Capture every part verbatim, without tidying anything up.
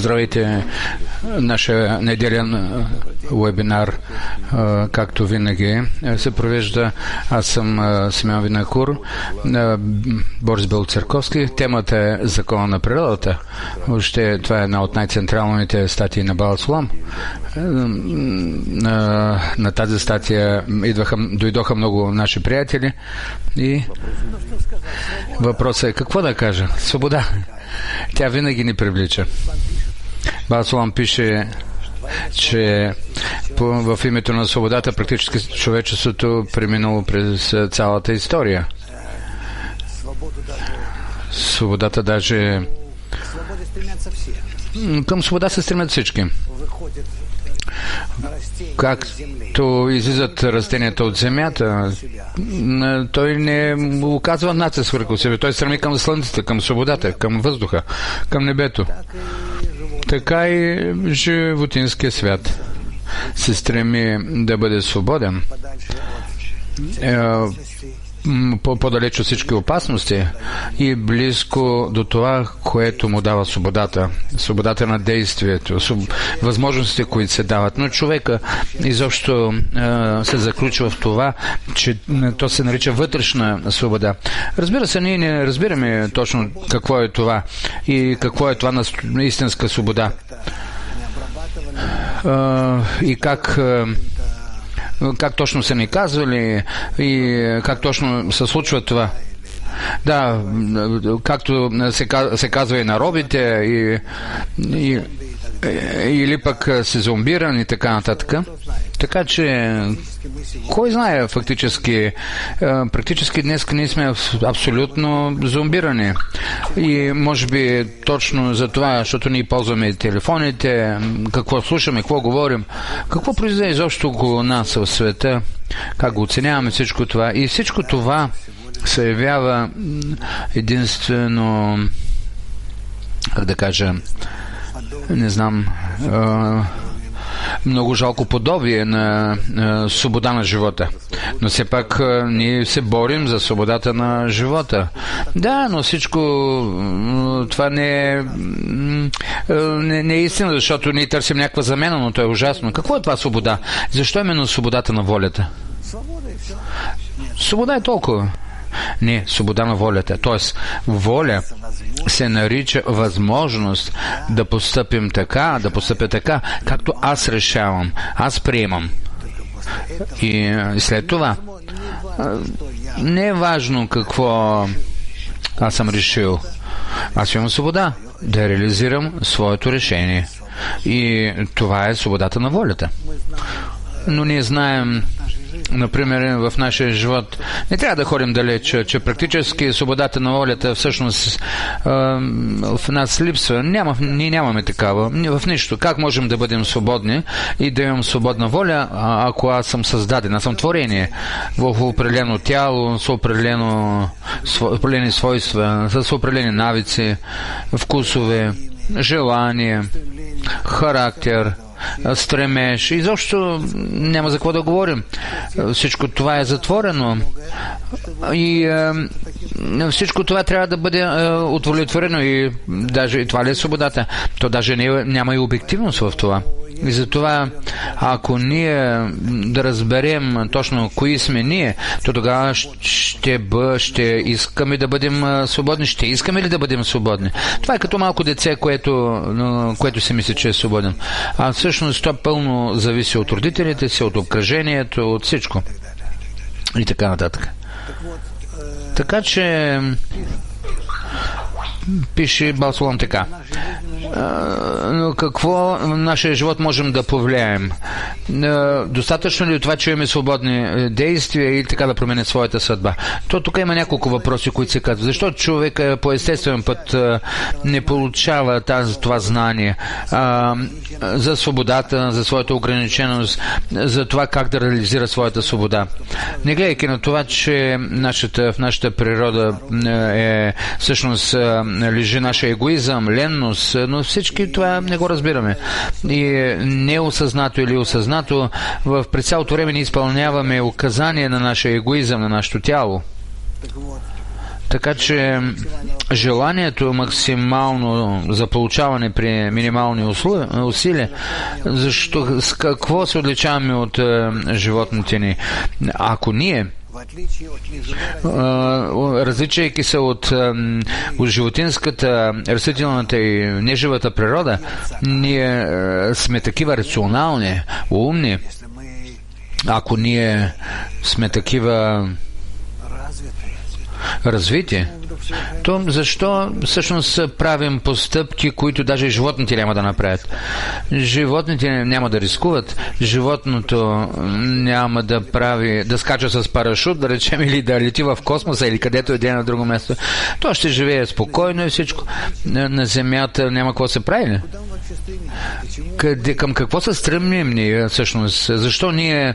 Здравейте! Нашия неделен вебинар, както винаги, се провежда. Аз съм Симеон Винокур, Борис Белоцерковски. Темата е Закона на природата. Въобще това е една от най-централните статии на Баал Сулам. На, на тази статия идваха, дойдоха много наши приятели и въпросът е какво да кажа? Свобода. Тя винаги ни привлича. Баал Сулам пише, че в името на свободата практически човечеството преминало през цялата история. Свободата даже... Към свобода се стремят всички. Както излизат растенията от земята, той не оказва натиск върху себе. Той стреми към слънцето, към свободата, към въздуха, към небето. Така и животинския свят се стреми да бъде свободен, по-далеч от всички опасности и близко до това, което му дава свободата. Свободата на действието, възможностите, които се дават. Но човека изобщо се заключва в това, че то се нарича вътрешна свобода. Разбира се, ние не разбираме точно какво е това и какво е това на истинска свобода. И как как точно са ни казвали и как точно се случва това. Да, както се, се казва и на робите, и, и, или пък се зомбиран и така нататък. Така че, кой знае фактически, практически днес ние сме абсолютно зомбирани. И може би точно за това, защото ние ползваме телефоните, какво слушаме, какво говорим, какво произведе изобщо около нас в света, как го оценяваме всичко това. И всичко това се явява единствено, как да кажа, не знам, много жалко подобие на, на свобода на живота. Но все пак ние се борим за свободата на живота. Да, но всичко това не е, не, не е истина, защото ние търсим някаква замена, но то е ужасно. Какво е това свобода? Защо именно свободата на волята? Свобода е толкова. Не, свобода на волята. Тоест, воля се нарича възможност да постъпим така, да постъпя така, както аз решавам, аз приемам. И след това не е важно какво аз съм решил. Аз имам свобода да реализирам своето решение. И това е свободата на волята. Но ние знаем, например, в нашия живот не трябва да ходим далеч, че практически свободата на волята всъщност в нас липсва. Няма, ние нямаме такава. В нищо. Как можем да бъдем свободни и да имам свободна воля, ако аз съм създаден, аз съм творение в определено тяло, с определено, определени свойства, с определени навици, вкусове, желание, характер, стремеж. Изобщо няма за какво да говорим. Всичко това е затворено. И е, всичко това трябва да бъде е, удовлетворено. И даже и това ли е свободата? То даже не, няма и обективност в това. И затова, ако ние да разберем точно кои сме ние, то тогава ще, бъ, ще искаме да бъдем свободни. Ще искаме ли да бъдем свободни? Това е като малко дете, което, което се мисли, че е свободен. А всъщност това пълно зависи от родителите си, от обкръжението, от всичко. И така нататък. Така че пише Баал Сулам така. Но какво в нашия живот можем да повлияем? Достатъчно ли това, че имаме свободни действия или така да променят своята съдба? То тук има няколко въпроси, които се казват. Защо човек по естествен път не получава тази, това знание а, за свободата, за своята ограниченост, за това как да реализира своята свобода? Не гледайки на това, че нашата, в нашата природа е всъщност лежи нашия егоизъм, ленност, но всички това не го разбираме. И неосъзнато или осъзнато в през цялото време ни изпълняваме указания на нашия егоизъм, на нашето тяло. Така че желанието максимално за получаване при минимални усилия, защо, с какво се отличаваме от е, животните ни? Ако ние различайки се от, от животинската, растителната и неживата природа, ние сме такива рационални, умни. Ако ние сме такива развити, то защо всъщност правим постъпки, които даже животните няма да направят? Животните няма да рискуват, животното няма да прави, да скача с парашут, да речем, или да лети в космоса, или където иде на друго място. То ще живее спокойно и всичко. На Земята няма какво се прави. Къде, към какво се стремим ние всъщност? Защо ние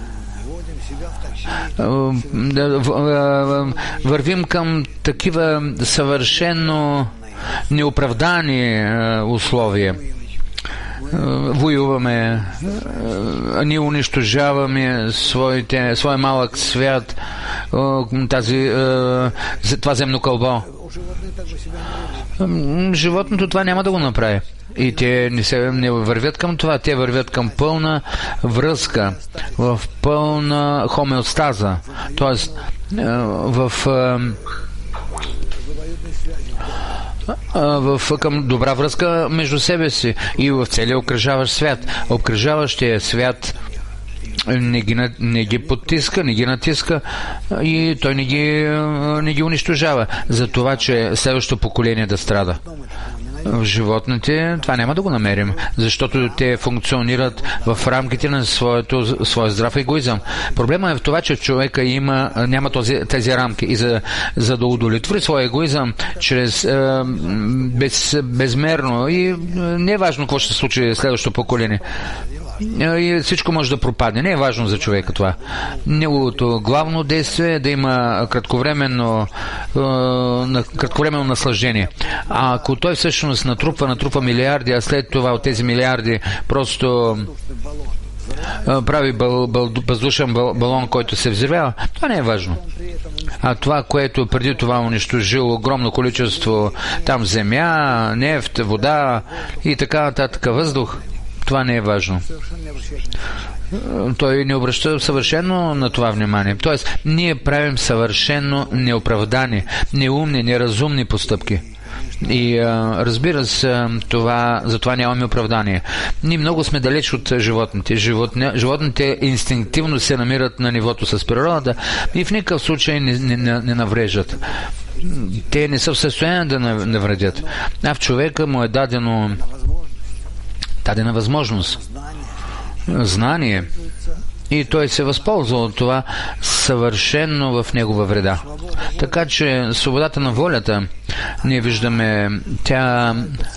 вървим към такива съвършено неоправдани условия? Воюваме, ние унищожаваме своите, своя малък свят, тази, това земно кълбо. Животното това няма да го направи. И те не, се, не вървят към това, те вървят към пълна връзка, в пълна хомеостаза, т.е. в, в към добра връзка между себе си и в целия обкръжаващ свят. Обкръжаващия свят не ги, не ги потиска, не ги натиска и той не ги, не ги унищожава за това, че следващото поколение да страда. В животните това няма да го намерим, защото те функционират в рамките на своето, своя здрав егоизъм. Проблема е в това, че човека има, няма този, тези рамки и за, за да удовлетвори своя егоизъм чрез е, без, безмерно и не е важно какво ще се случи следващото поколение. И всичко може да пропадне. Не е важно за човека това. Неговото главно действие е да има кратковременно, е, кратковременно наслаждение. А ако той всъщност натрупва, натрупва милиарди, а след това от тези милиарди просто е, прави бъл, бъл, въздушен бъл, балон, който се взривява, това не е важно. А това, което преди това унищожило огромно количество там земя, нефт, вода и така нататък въздух, това не е важно. Той не обръща съвършено на това внимание. Тоест, ние правим съвършено неоправдани, неумни, неразумни постъпки. И а, разбира се, това, за това нямаме оправдание. Ние много сме далеч от животните. Животни, животните инстинктивно се намират на нивото с природата и в никакъв случай не, не, не, не навреждат. Те не са в състояние да навредят. А в човека му е дадено дадена възможност, знание, и той се възползва от това съвършено в негова вреда. Така че свободата на волята, ние виждаме, тя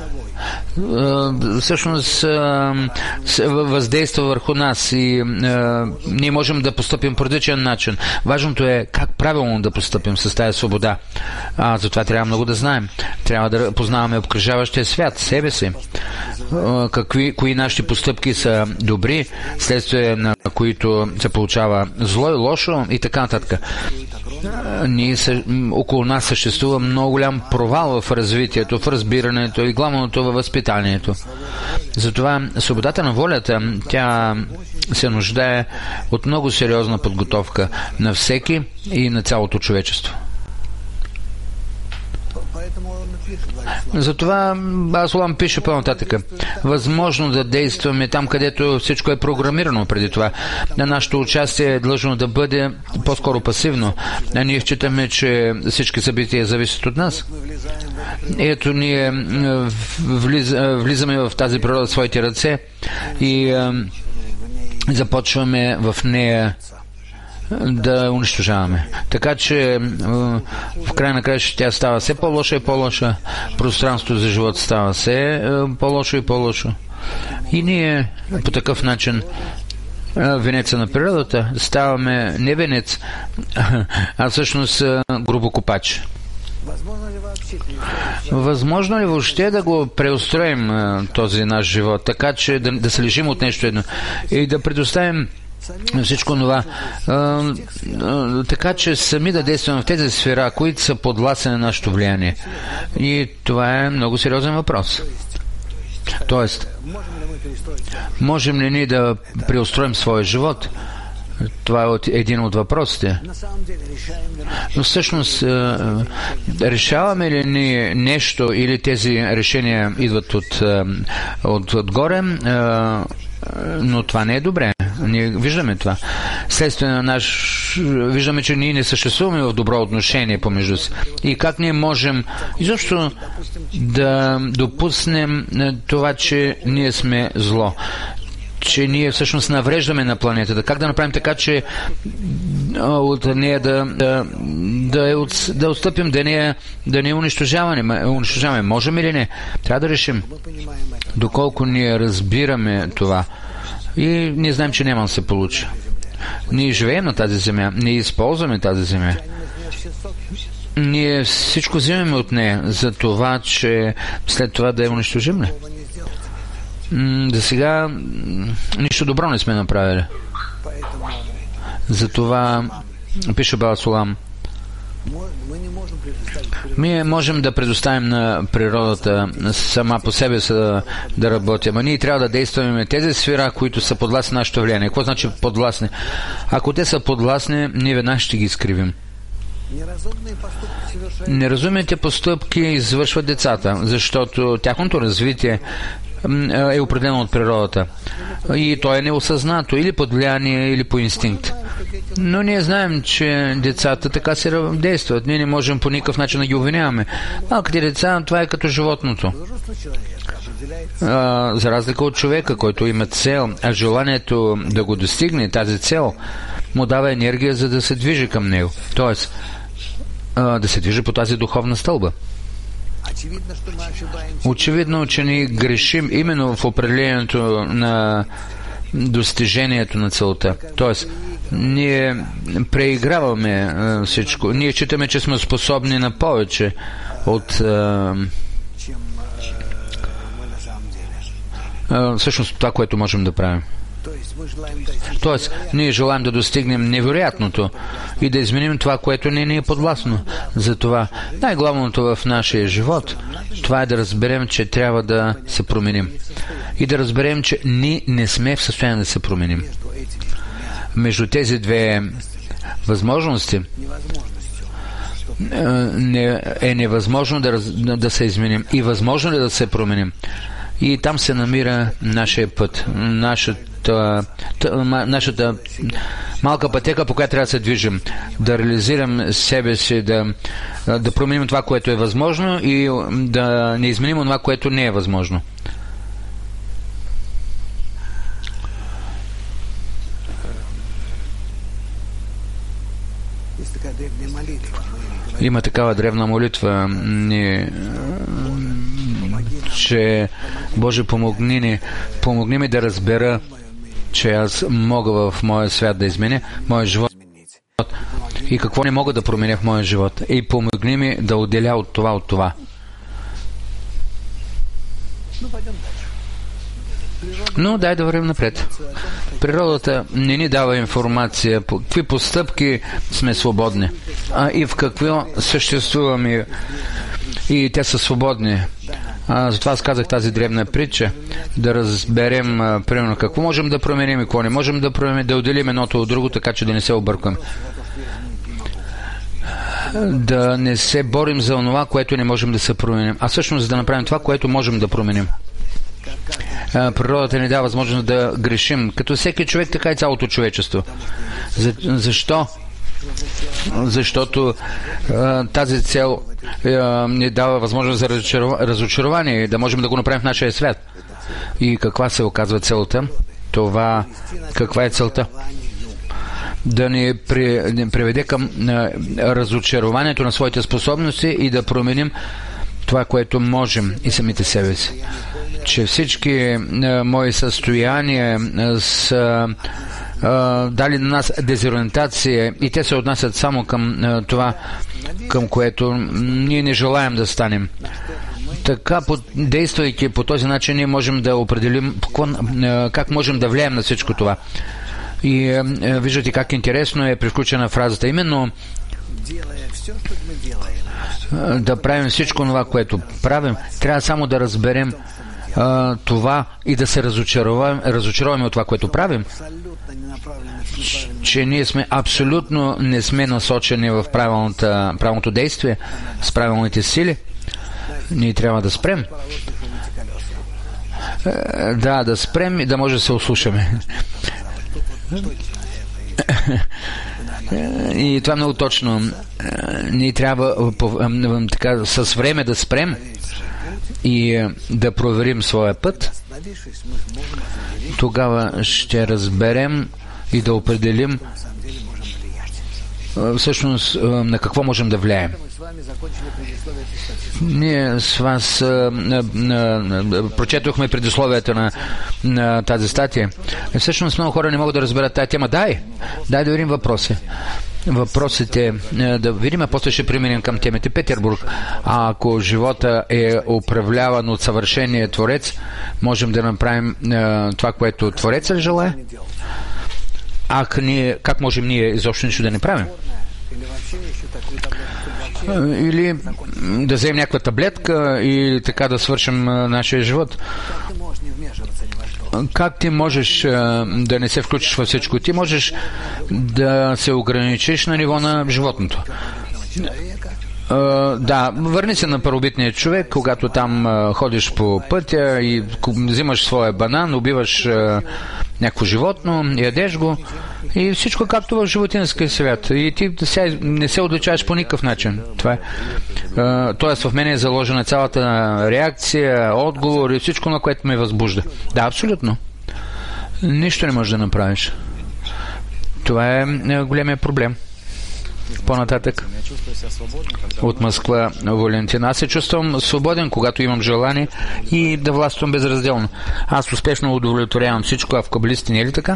всъщност въздейства върху нас и ние можем да постъпим по различен начин. Важното е как правилно да постъпим с тази свобода. А затова трябва много да знаем. Трябва да познаваме обкръжаващия свят, себе си. Какви, кои наши постъпки са добри, следствие на които се получава зло и лошо и така нататък. Ние, около нас съществува много голям провал в развитието, в разбирането и главното във възпитанието. Затова свободата на волята, тя се нуждае от много сериозна подготовка на всеки и на цялото човечество. Затова Басолам пише по-нататък. Възможно да действаме там, където всичко е програмирано преди това. На нашето участие е длъжно да бъде по-скоро пасивно. А ние считаме, че всички събития зависят от нас. Ето ние влиз, влизаме в тази природа в своите ръце и а, започваме в нея да унищожаваме. Така че в край на края тя става все по-лоша и по-лоша. Пространството за живот става все по-лошо и по-лошо. И ние по такъв начин венеца на природата ставаме не венец, а всъщност грубокопач. Възможно ли въобще да го преустроим този наш живот, така че да, да се лишим от нещо едно и да предоставим всичко това. Така че сами да действаме в тези сфера, които са подвластни на нашето влияние. И това е много сериозен въпрос. Тоест, можем ли ние да преустроим своя живот? Това е един от въпросите. Но всъщност, решаваме ли ние нещо или тези решения идват от, от, отгоре, но това не е добре. Ние виждаме това. Следствие на наш... Виждаме, че ние не съществуваме в добро отношение помежду си. И как ние можем изобщо да допуснем това, че ние сме зло, че ние всъщност навреждаме на планетата. Как да направим така, че от нея да, да, да, да отстъпим, да не, да не унищожаваме, унищожаваме. Можем или не? Трябва да решим. Доколко ние разбираме това. И ние знаем, че няма да се получи. Ние живеем на тази земя. Ние използваме тази земя. Ние всичко взимаме от нея, за това, че след това да я унищожим ли? За сега нищо добро не сме направили. Затова пише Баал Сулам: ние можем да предоставим на природата сама по себе си да, да работим, а ние трябва да действаме тези сфера, които са подвластни на нашето влияние. Какво значи подвластни? Ако те са подвластни, ние веднага ще ги изкривим. Неразумните постъпки извършват децата, защото тяхното развитие е определено от природата. И то е неосъзнато, или под влияние, или по инстинкт. Но ние знаем, че децата така се действат. Ние не можем по никакъв начин да ги обвиняваме. Малките деца, това е като животното. А, за разлика от човека, който има цел, а желанието да го достигне, тази цел, му дава енергия, за да се движи към него. Тоест, а, да се движи по тази духовна стълба. Очевидно, че ние грешим именно в определението на достижението на целта. Тоест, ние преиграваме а, всичко. Ние считаме, че сме способни на повече от а, а, всъщност това, което можем да правим. Тоест, ние желаем да достигнем невероятното и да изменим това, което не ни е подвластно. Затова най-главното в нашия живот, това е да разберем, че трябва да се променим. И да разберем, че ние не сме в състояние да се променим. Между тези две възможности е невъзможно да, да се изменим и възможно ли да се променим. И там се намира нашия път, нашата, нашата малка пътека, по която трябва да се движим. Да реализирам себе си, да, да променим това, което е възможно и да не изменим това, което не е възможно. Има такава древна молитва, не, че Боже, помогни ни, помогни ми да разбера, че аз мога в моя свят да изменя моя живот и какво не мога да променя в моя живот. И помогни ми да отделя от това, от това. Но дай да вървим напред. Природата не ни дава информация по какви постъпки сме свободни, а и в какво съществуваме и те са свободни. А, затова аз казах тази древна притча, да разберем, а, примерно, какво можем да променим и какво не можем да променим, да отделим едното от друго, така че да не се объркваме. Да не се борим за това, което не можем да се променим, а всъщност да направим това, което можем да променим. А, природата ни дава възможност да грешим, като всеки човек, така и цялото човечество. За, защо? Защото а, тази цел а, ни дава възможност за разочарование, да можем да го направим в нашия свят. И каква се оказва целта? Това, каква е целта? Да ни, при, ни приведе към а, разочарованието на своите способности и да променим това, което можем и самите себе си. Че всички а, мои състояния а, са Uh, дали на нас дезориентация и те се отнасят само към uh, това, към което ние не желаем да станем. Така, действайки по този начин, ние можем да определим uh, как можем да влияем на всичко това. И е, е, виждате как интересно е приключена фразата. Именно да правим всичко това, което правим, трябва само да разберем а, това и да се разочароваме, разочароваме от това, което правим, че ние сме абсолютно не сме насочени в правилното действие, с правилните сили. Ние трябва да спрем. Да, да спрем и да може да се ослушаме. И това е много точно. Ние трябва така, с време да спрем и да проверим своя път. Тогава ще разберем и да определим всъщност на какво можем да влияем. Ние с вас а, а, а, прочетохме предисловията на, на тази статия. И всъщност много хора не могат да разберат тази тема. Дай, дай да видим въпроси. Въпросите да видим, а после ще преминем към темите. Петербург. А ако живота е управляван от съвършения Творец, можем да направим а, това, което Творецът желае? А ние, как можем ние изобщо нищо да не правим? Или да вземем някаква таблетка и така да свършим нашия живот. Как ти можеш да не се включиш във всичко? Ти можеш да се ограничиш на ниво на животното. Uh, да, върни се на първобитния човек, когато там uh, ходиш по пътя и взимаш своя банан, убиваш uh, някакво животно, ядеш го и всичко както в животинския свят. И ти сега не се отличаваш по никакъв начин. Това е. Uh, тоест в мен е заложена цялата реакция, отговор и всичко, на което ме възбужда. Да, абсолютно. Нищо не можеш да направиш. Това е големия проблем. По-нататък от Москва, Валентина. Аз се чувствам свободен, когато имам желание и да властвам безразделно. Аз успешно удовлетворявам всичко, а в кабалистите не е ли така?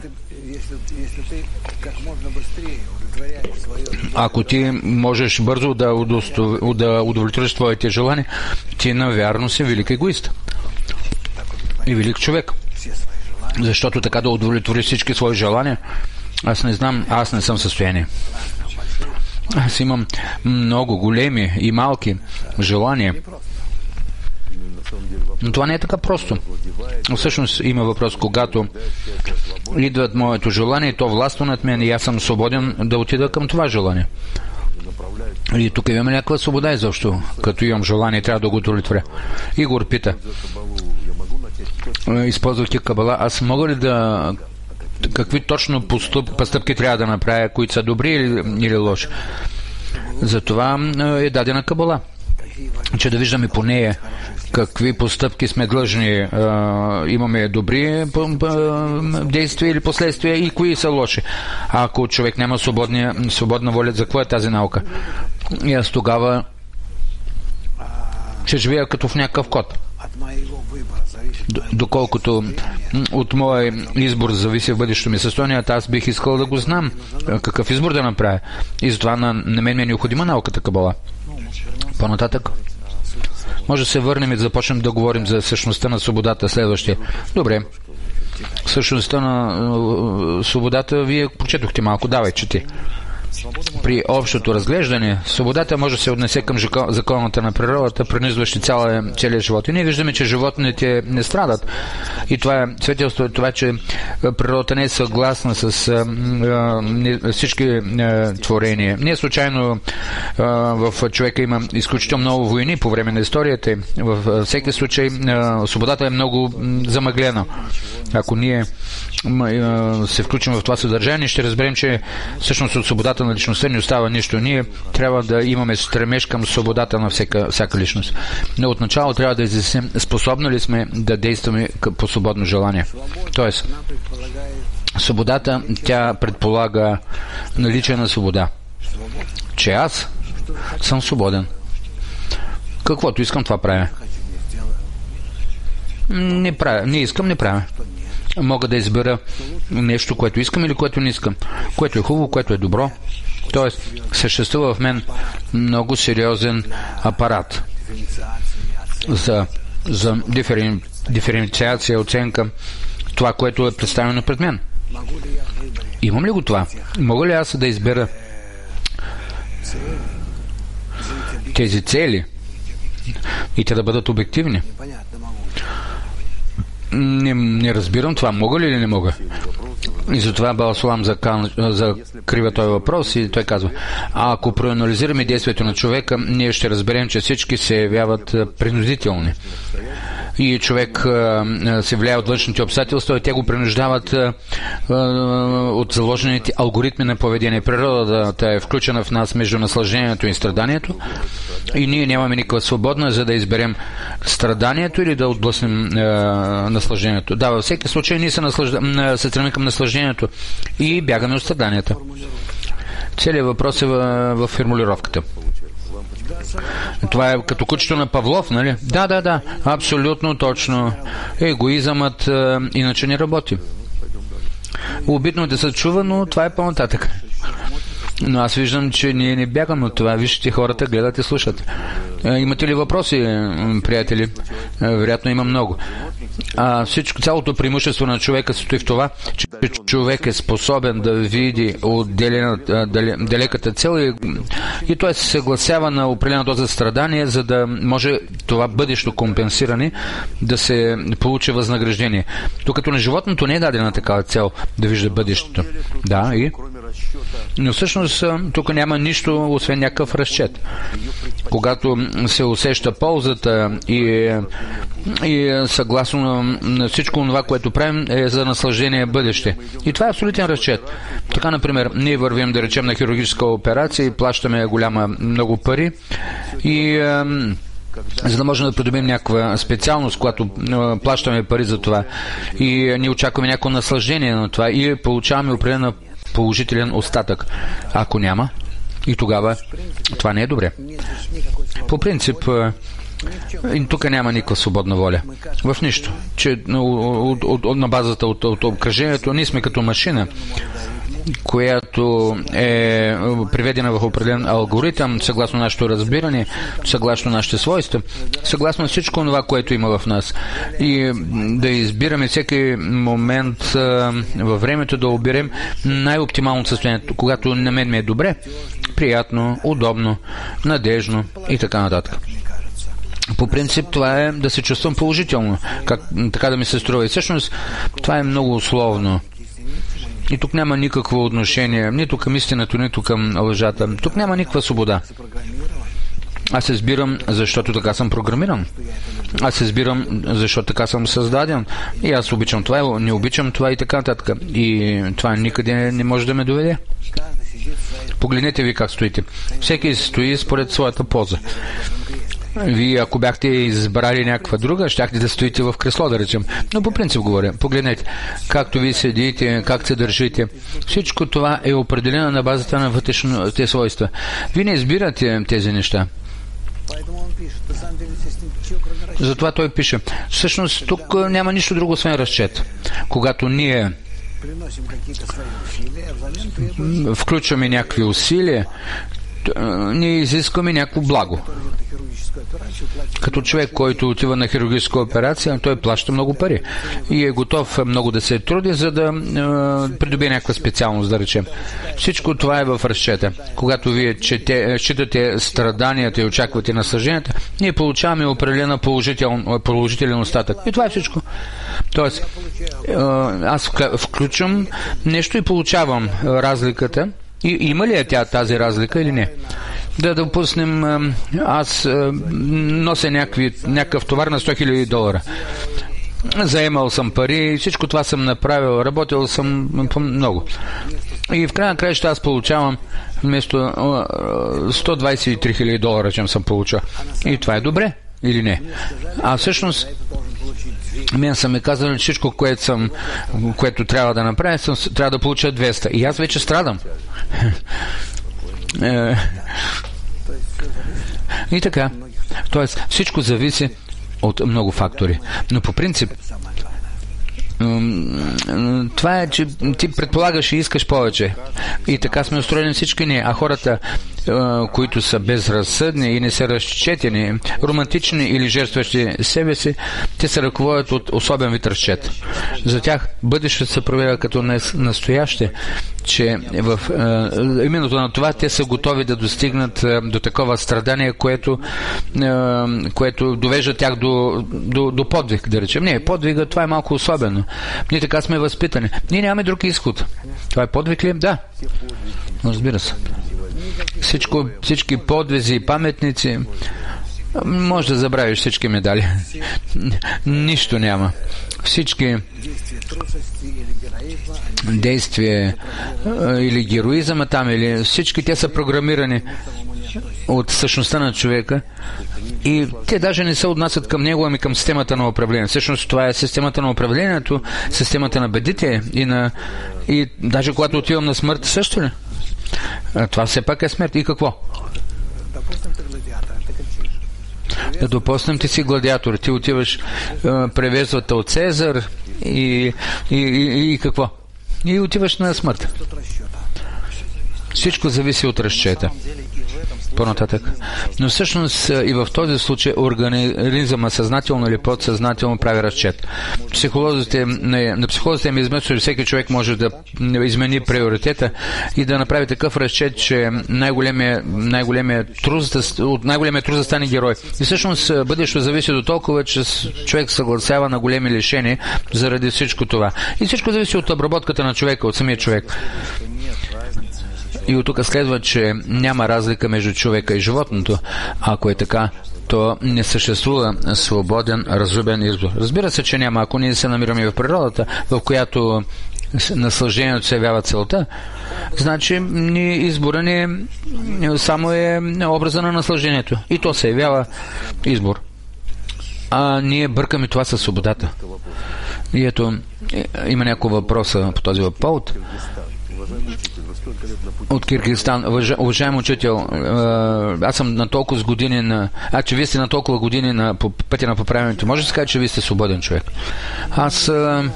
Ако ти можеш бързо да, удостов... да удовлетвориш твоите желания, ти навярно си велик егоист и велик човек. Защото така да удовлетвориш всички свои желания, аз не знам, аз не съм в състояние. Аз имам много големи и малки желания. Но това не е така просто. Всъщност има въпрос, когато идват моето желание, то властва над мен и аз съм свободен да отида към това желание. И тук имаме някаква свобода изобщо. Като имам желание, трябва да го удовлетворя. Игор пита, използвахте кабала, аз мога ли да... какви точно постъп, постъпки трябва да направя, които са добри или, или лоши. Затова е дадена кабала, че да виждаме по нея какви постъпки сме длъжни, е, имаме добри действия или последствия и кои са лоши. А ако човек няма свободна, свободна воля, за какво е тази наука? И аз тогава ще живея като в някакъв код. Доколкото от моя избор зависи в бъдещето ми състояние, аз бих искал да го знам какъв избор да направя. И затова на, на мен ми е необходима науката кабала. По-нататък може да се върнем и да започнем да говорим за същността на свободата следващия. Добре. Същността на свободата вие прочетохте малко. Давай, чети. При общото разглеждане, свободата може да се отнесе към законите на природата, пренизващи целия живот. И ние виждаме, че животните не страдат. И това е свидетелство, това, че природата не е съгласна с а, а, всички а, творения. Не случайно а, в човека има изключително много войни по време на историята. В всеки случай а, свободата е много замъглена. Ако ние а, се включим в това съдържание, ще разберем, че всъщност от свободата на личността не остава нищо. Ние трябва да имаме стремеж към свободата на всяка, всяка личност. Но отначало трябва да изясним способни ли сме да действаме по свободно желание. Тоест, свободата, тя предполага наличие на свобода. Че аз съм свободен. Каквото искам, това правя. Не правя. Не искам, не правя. Мога да избера нещо, което искам или което не искам. Което е хубаво, което е добро. Тоест, съществува в мен много сериозен апарат за, за диферен, диференциация, оценка, това, което е представено пред мен. Имам ли го това? Мога ли аз да избера тези цели и те да бъдат обективни? Не, не разбирам това. Мога ли или не мога? И затова Баласулам закрива този въпрос и той казва: а ако проанализираме действието на човека, ние ще разберем, че всички се явяват принудителни. И човек а, се влияе от външните обстоятелства и те го принуждават а, а, от заложените алгоритми на поведение. Природата е включена в нас между наслаждението и страданието и ние нямаме никаква свободна, за да изберем страданието или да отблъснем а, наслаждението. Да, във всеки случай ние се, наслажда... се стремим към наслаждението и бягаме от страданията. Целият въпрос е в, в формулировката. Това е като кучето на Павлов, нали? Да, да, да, абсолютно точно. Егоизъмът а, иначе не работи. Обидно да се чува, но това е по-нататък. Но аз виждам, че ние не бягаме от това. Вижте, хората гледат и слушат. А, имате ли въпроси, приятели? А, вероятно има много. А, всичко, цялото преимущество на човека стои в това, че човек е способен да види отделената, далеката цел и, и той се съгласява на определена доза страдание, за да може това бъдещо компенсиране да се получи възнаграждение. Докато на животното не е дадена такава цел да вижда бъдещето. Да, и но всъщност тук няма нищо, освен някакъв разчет. Когато се усеща ползата и, и съгласно на всичко това, което правим, е за наслаждение бъдеще. И това е абсолютен разчет. Така, например, ние вървим, да речем, на хирургическа операция и плащаме голяма много пари и за да можем да придобим някаква специалност, когато плащаме пари за това и ние очакваме някакво наслаждение на това и получаваме определена положителен остатък. Ако няма, и тогава това не е добре. По принцип, и тук няма никаква свободна воля. В нищо. Че от, от, от, на базата от, от обкръжението ние сме като машина, която е приведена в определен алгоритъм, съгласно нашето разбиране, съгласно нашите свойства, съгласно всичко това, което има в нас. И да избираме всеки момент а, във времето да оберем най-оптималното състояние, когато на мен ми е добре, приятно, удобно, надежно и така нататък. По принцип това е да се чувствам положително, как, така да ми се струва. И всъщност това е много условно. И тук няма никакво отношение, нито към истината, нито към лъжата. Тук няма никаква свобода. Аз се избирам, защото така съм програмиран. Аз се избирам, защото така съм създаден. И аз обичам това, не обичам това и така нататък. И това никъде не може да ме доведе. Погледнете ви как стоите. Всеки стои според своята поза. Вие, ако бяхте избрали някаква друга, щяхте да стоите в кресло, да речем. Но по принцип говоря. Погледнете, както ви седите, как се държите. Всичко това е определено на базата на вътрешните свойства. Вие не избирате тези неща. Затова той пише. Всъщност, тук няма нищо друго, освен разчет. Когато ние включваме някакви усилия, ние изискваме някакво благо. Като човек, който отива на хирургическа операция, той плаща много пари и е готов много да се труди, за да е, придобие някаква специалност, да речем. Всичко това е в разчета. Когато вие чете, считате страданията и очаквате наслажденията, ние получаваме определена положител, положителен остатък. И това е всичко. Тоест, е, аз включвам нещо и получавам разликата. И има ли е тя тази разлика или не? Да допуснем, аз нося някакви, някакъв товар на сто хиляди долара. Заемал съм пари, всичко това съм направил, работил съм много. И в края на краища аз получавам вместо сто двадесет и три хиляди долара, чем съм получил. И това е добре или не? А всъщност мен са ми казали, всичко, което, съм, което трябва да направя, съм, трябва да получа двеста. И аз вече страдам. И така. Тоест, всичко зависи от много фактори. Но по принцип, това е, че ти предполагаш и искаш повече. И така сме устроени всички ние. А хората които са безразсъдни и не са разчетени, романтични или жертващи себе си, те се ръководят от особен вид разчет. За тях бъдещето се проявява като настояще, че в, е, именно на това те са готови да достигнат е, до такова страдание, което, е, което довежда тях до, до, до подвиг, да речем. Не, подвига, това е малко особено. Ние така сме възпитани. Ние нямаме друг изход. Това е подвиг ли? Да. Разбира се. Всичко, всички подвизи и паметници, може да забравиш всички медали. Нищо няма. Всички действия или героизъма там, или всички те са програмирани от същността на човека и те даже не се отнасят към него, ами към системата на управление. Всъщност това е системата на управлението, системата на бедите и на и даже когато отивам на смърт, също ли? А това все пак е смърт. И какво? Да допуснем, ти си гладиатор, ти отиваш, превезват от Цезар и, и, и, и какво? И отиваш на смърт. Всичко зависи от разчета. По-нататък. Но всъщност и в този случай организъма съзнателно или подсъзнателно прави разчет. Психолозите, на психолозите им измислят, че всеки човек може да измени приоритета и да направи такъв разчет, че най-големият най-големия труд, от най-големия труд да стане герой. И всъщност бъдещето зависи до толкова, че човек съгласява на големи лишения заради всичко това. И всичко зависи от обработката на човека, от самия човек. И от тук следва, че няма разлика между човека и животното. Ако е така, то не съществува свободен, разумен избор. Разбира се, че няма. Ако ние се намираме в природата, в която наслаждението се явява целта, значи ни избора ни само е образа на наслаждението. И то се явява избор. А ние бъркаме това със свободата. И ето, има няколко въпроса по този повод. От Киргизстан. Уважаем учител, аз съм на толкова години на... А, че вие сте на толкова години на по пътя на поправянето. Може да се каже, че вие сте свободен човек? Аз а,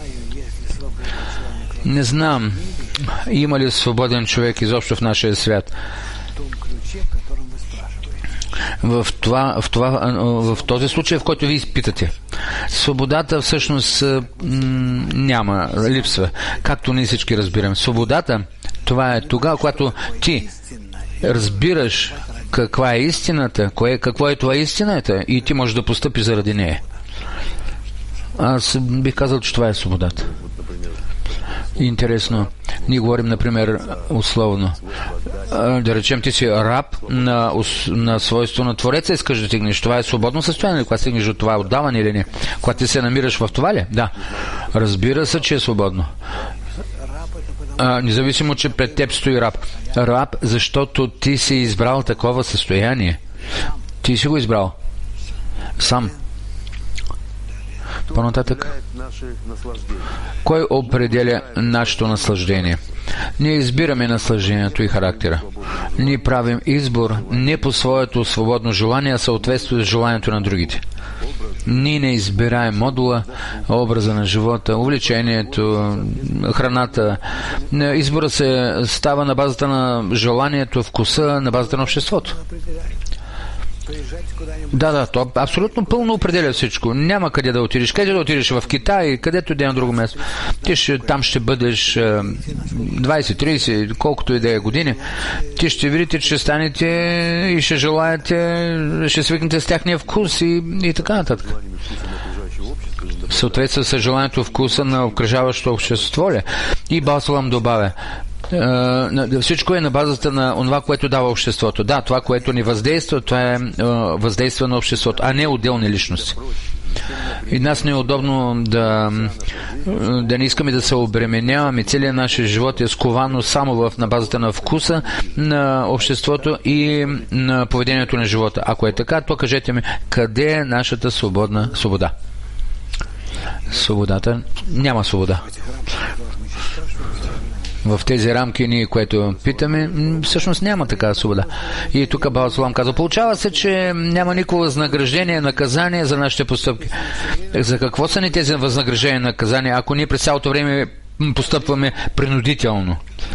не знам има ли свободен човек изобщо в нашия свят. В, това, в, това, в този случай, в който ви изпитате. Свободата всъщност м- няма, липсва. Както ние всички разбираме. Свободата, това е тогава, когато ти разбираш каква е истината, кое, какво е това истината и ти можеш да постъпиш заради нея. Аз бих казал, че това е свободата. Интересно. Ние говорим, например, условно. Да речем, ти си раб на, на свойство на Твореца, искаш да стигнеш. Това е свободно състояние, когато стигнеш до това отдаване или не? Когато ти се намираш в това ли? Да. Разбира се, че е свободно. А, независимо, че пред теб стои раб. Раб, защото ти си избрал такова състояние. Ти си го избрал. Сам. По-нататък. Кой определя нашето наслаждение? Ние избираме наслаждението и характера. Ние правим избор не по своето свободно желание, а съответствие с желанието на другите. Ние не избираем модула, образа на живота, увлечението, храната. Избора се става на базата на желанието, вкуса, на базата на обществото. Да, да, то абсолютно пълно определя всичко. Няма къде да отидеш. Къде да отидеш? В Китай, където иде на друго място. Ти ще, там ще бъдеш двайсет, трийсет, колкото и да е години. Ти ще видите, че ще станете и ще желаете, ще свикнете с тяхния вкус и, и така нататък. Съответства с желанието вкуса на окръжаващото общество ли? И Басалам добавя. Uh, всичко е на базата на това, което дава обществото. Да, това, което ни въздейства, това е uh, въздейства на обществото, а не отделни личности. И нас не е удобно да, да не искаме да се обременяваме. Целият наш живот е сковано само в, на базата на вкуса на обществото и на поведението на живота. Ако е така, то кажете ми, къде е нашата свободна свобода? Свободата? Няма свобода. В тези рамки ние, което питаме, всъщност няма такава свобода. И тук Бао Салам казва, получава се, че няма никакво възнаграждение, наказание за нашите постъпки. За какво са ни тези възнаграждения, наказания, ако ние през цялото време постъпваме принудително?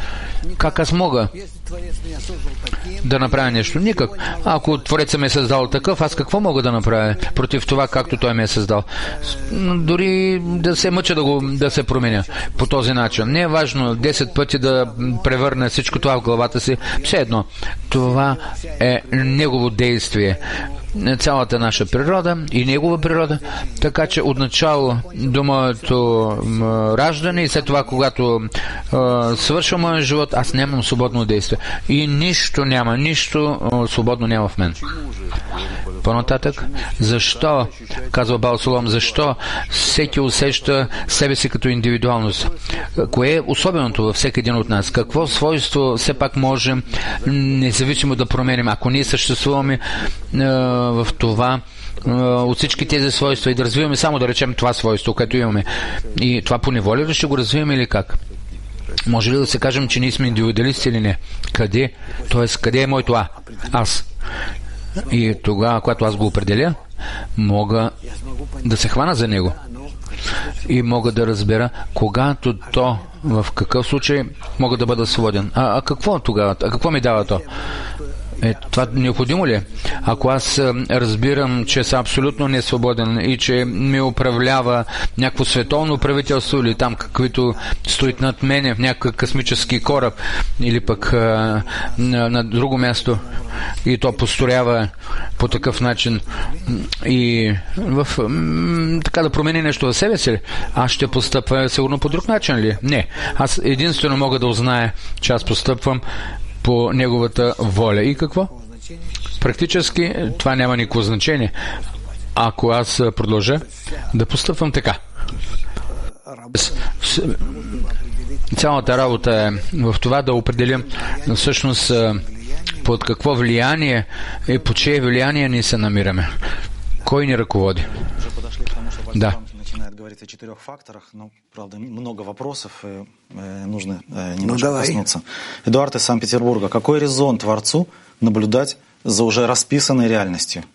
Как аз мога да направя нещо? Никак. Ако Твореца ме е създал такъв, аз какво мога да направя против това, както Той ме е създал? Дори да се мъча да, го, да се променя по този начин. Не е важно десет пъти да превърне всичко това в главата си. Все едно. Това е Негово действие. Цялата наша природа и Негова природа. Така че отначало до моето раждане и след това, когато е, свършва моят живот, аз нямам свободно действие. И нищо няма, нищо е, свободно няма в мен. По-нататък, защо, казва Баал Солом, защо всеки усеща себе си като индивидуалност? Кое е особеното във всеки един от нас? Какво свойство все пак можем независимо да променим, ако ние съществуваме е, в това, е, от всички тези свойства и да развиваме само, да речем, това свойство, което имаме. И това по неволя ли ще го развиваме или как? Може ли да се кажем, че ние сме индивидуалисти или не? Къде? Тоест, къде е моето А? Аз. И тогава, когато аз го определя, мога да се хвана за него. И мога да разбера, когато то, в какъв случай мога да бъда свободен. А, а какво тогава? А какво ми дава то? Е, това необходимо ли е? Ако аз разбирам, че съм абсолютно несвободен и че ми управлява някакво световно правителство или там каквито стоят над мене в някакъв космически кораб или пък а, на, на друго място и то построява по такъв начин и в, м, така да промени нещо в себе си, аз ще постъпва сигурно по друг начин ли? Не. Аз единствено мога да узная, че аз постъпвам по Неговата воля. И какво? Практически това няма никакво значение, ако аз продължа да постъпвам така. Цялата работа е в това да определим всъщност под какво влияние и по чие влияние ние се намираме. Кой ни ръководи? Да. Говорить о четырех факторах, но, правда, много вопросов, и э, нужно э, немножко ну, коснуться. Эдуард из Санкт-Петербурга. Какой резон Творцу наблюдать за уже расписанной реальностью?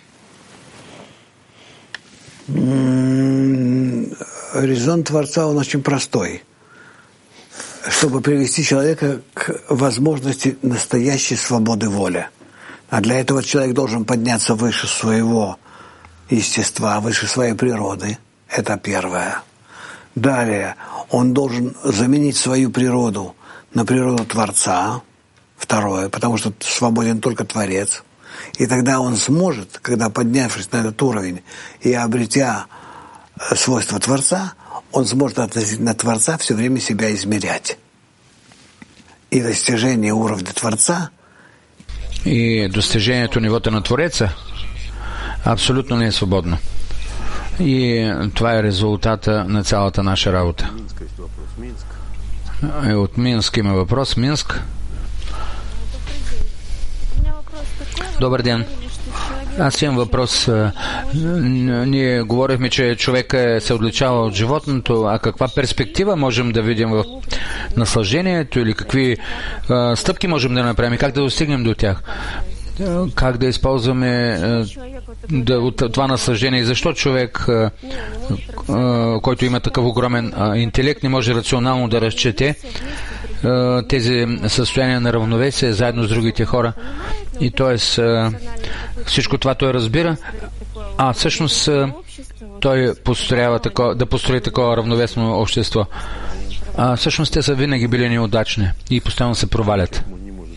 Резон Творца, он очень простой. Чтобы привести человека к возможности настоящей свободы воли. А для этого человек должен подняться выше своего естества, выше своей природы. Это первое. Далее, он должен заменить свою природу на природу Творца. Второе, потому что свободен только Творец. И тогда он сможет, когда поднявшись на этот уровень и обретя свойства Творца, он сможет относительно Творца все время себя измерять. И достижение уровня Творца и достижението нивото на Твореца абсолютно не е свободно. И това е резултата на цялата наша работа. И от Минск има въпрос. Минск. Добър ден. Аз имам въпрос. Ние говорихме, че човек се отличава от животното, а каква перспектива можем да видим в наслаждението или какви а, стъпки можем да направим, как да достигнем до тях? Как да използваме да, от това наслаждение? Защо човек, който има такъв огромен интелект, не може рационално да разчете тези състояния на равновесие заедно с другите хора? И т.е. всичко това той разбира, а всъщност той построява тако, да построи такова равновесно общество. А всъщност те са винаги били неудачни и постоянно се провалят.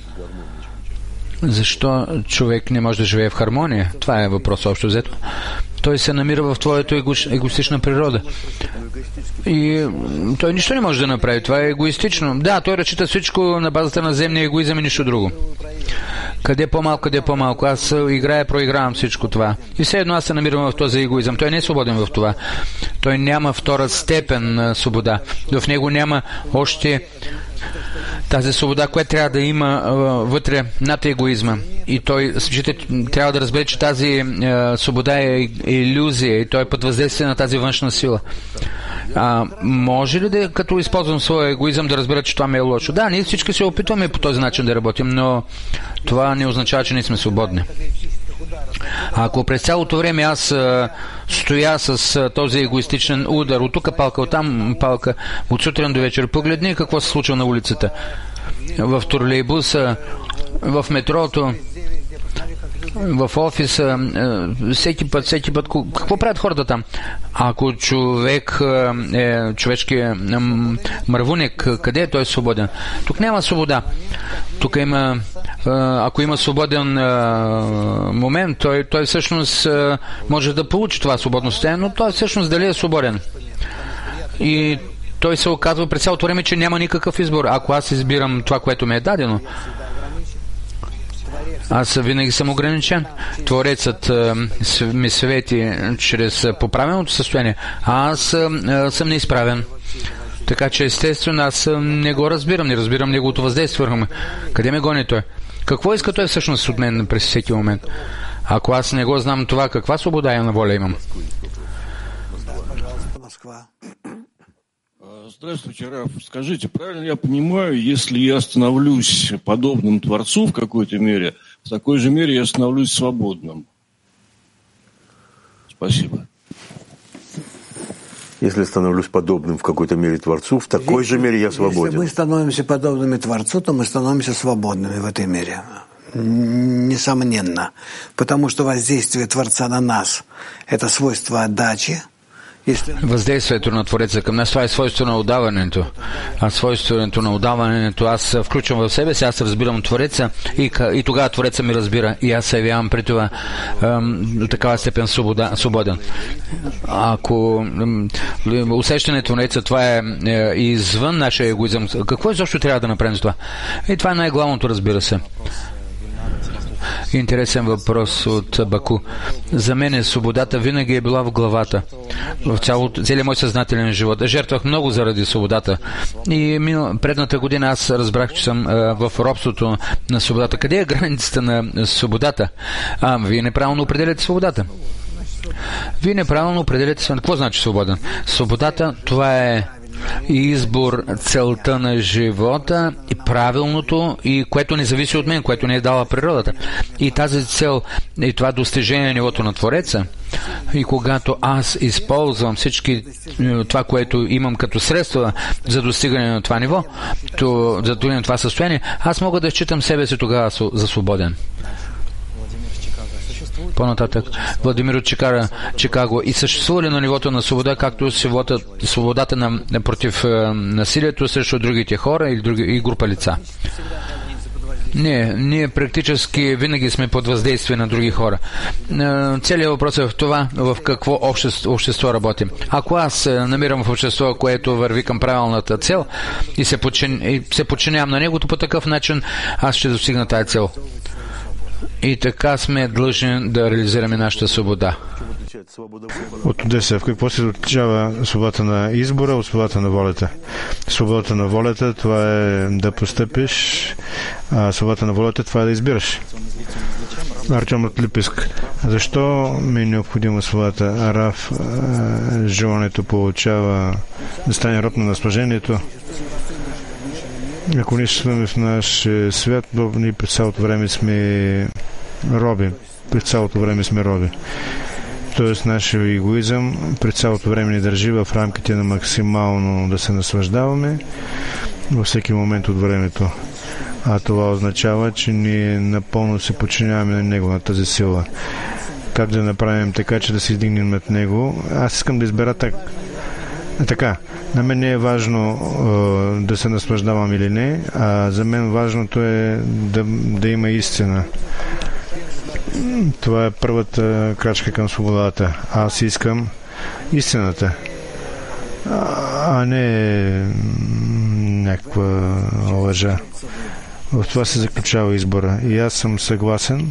Защо човек не може да живее в хармония? Това е въпрос общо взето. Той се намира в твоето его, егоистична природа. И той нищо не може да направи. Това е егоистично. Да, той разчита всичко на базата на земния егоизъм и нищо друго. Къде по-малко, къде по-малко. Аз играя, проигравам всичко това. И все едно аз се намирам в този егоизъм. Той не е свободен в това. Той няма втора степен на свобода. В него няма още тази свобода, която трябва да има а, вътре над егоизма. И той трябва да разбере, че тази а, свобода е, е илюзия и той е под въздействие на тази външна сила. А, може ли да, като използвам своя егоизъм, да разбера, че това ми е лошо? Да, ние всички се опитваме по този начин да работим, но това не означава, че ние сме свободни. А ако през цялото време аз а, стоя с а, този егоистичен удар, от тук палка, от там палка, от сутрин до вечер, погледни какво се случва на улицата. в тролейбуса, в метрото, в офиса, всеки път, всеки път. Какво правят хората там? Ако човек е човешки мървуник, къде е той свободен? Тук няма свобода. Тук има, ако има свободен момент, той, той всъщност може да получи това свободно състояние, но той всъщност дали е свободен? И той се оказва през цялото време, че няма никакъв избор. Ако аз избирам това, което ми е дадено, аз винаги съм ограничен. Творецът ми свети чрез поправеното състояние, а аз съм неизправен. Така че естествено аз не го разбирам, не разбирам неговото въздействие върху мен. Къде ме гони той? Какво иска той всъщност от мен през всеки момент? Ако аз не го знам това, каква свобода я на воля имам? Здравствуйте, Раф. Скажите, правильно я понимаю, если я становлюсь подобным Творцу в какой-то мере, в такой же мере я становлюсь свободным? Спасибо. Если становлюсь подобным в какой-то мере Творцу, в такой же мере я свободен. Если мы становимся подобными Творцу, то мы становимся свободными в этой мере. Несомненно. Потому что воздействие Творца на нас – это свойство отдачи. Въздействието на Твореца към нас, това е свойство на отдаването. А свойството на отдаването аз включвам в себе си, аз разбирам Твореца и, и тогава Твореца ми разбира и аз се явявам при това до такава степен свобода, свободен. Ако ем, усещането на Твореца, това е, е извън нашия егоизъм, какво изобщо трябва да направим с това? И това е най-главното, разбира се. Интересен въпрос от Баку. За мен свободата винаги е била в главата. В цялото, целият мой съзнателен живот. Жертвах много заради свободата. И мил, предната година аз разбрах, че съм а, в робството на свободата. Къде е границата на свободата? А, вие неправилно определяте свободата. Вие неправилно определяте свободата. Какво значи свободен? Свободата, това е избор, целта на живота и правилното, и което не зависи от мен, което не е дала природата. И тази цел и това достижение на нивото на Твореца, и когато аз използвам всички това, което имам като средства за достигане на това ниво, то, за достигане на това състояние, аз мога да считам себе си тогава за свободен. По-нататък, Владимир от Чикаго, Чикаго. И съществува ли на нивото на свобода, както свободата, свободата на, против е, насилието срещу другите хора или други, и група лица? Не, ние практически винаги сме под въздействие на други хора. Е, целият въпрос е в това, в какво общество, общество работим. Ако аз се намирам в общество, което върви към правилната цел и се, подчин, и се подчинявам на него, то по такъв начин аз ще достигна тази цел. И така сме длъжни да реализираме нашата свобода. От Одеса, в какво се отличава свободата на избора от свободата на волята? Свободата на волята, това е да постъпиш, а свободата на волята, това е да избираш. Артем от Липиск. Защо ми е необходима свободата? Араф, желанието получава да стане род на наслаждението. Ако ние сме в наш свят, ние през цялото време сме роби. През цялото време сме роби. Тоест, нашия егоизъм през цялото време ни държи в рамките на максимално да се наслаждаваме във всеки момент от времето. А това означава, че ние напълно се подчиняваме на него, на тази сила. Как да направим така, че да се издигнем над него? Аз искам да избера так. Така, на мен не е важно е, да се наслаждавам или не, а за мен важното е да, да има истина. Това е първата крачка към свободата. Аз искам истината, а не някаква лъжа. В това се заключава избора. И аз съм съгласен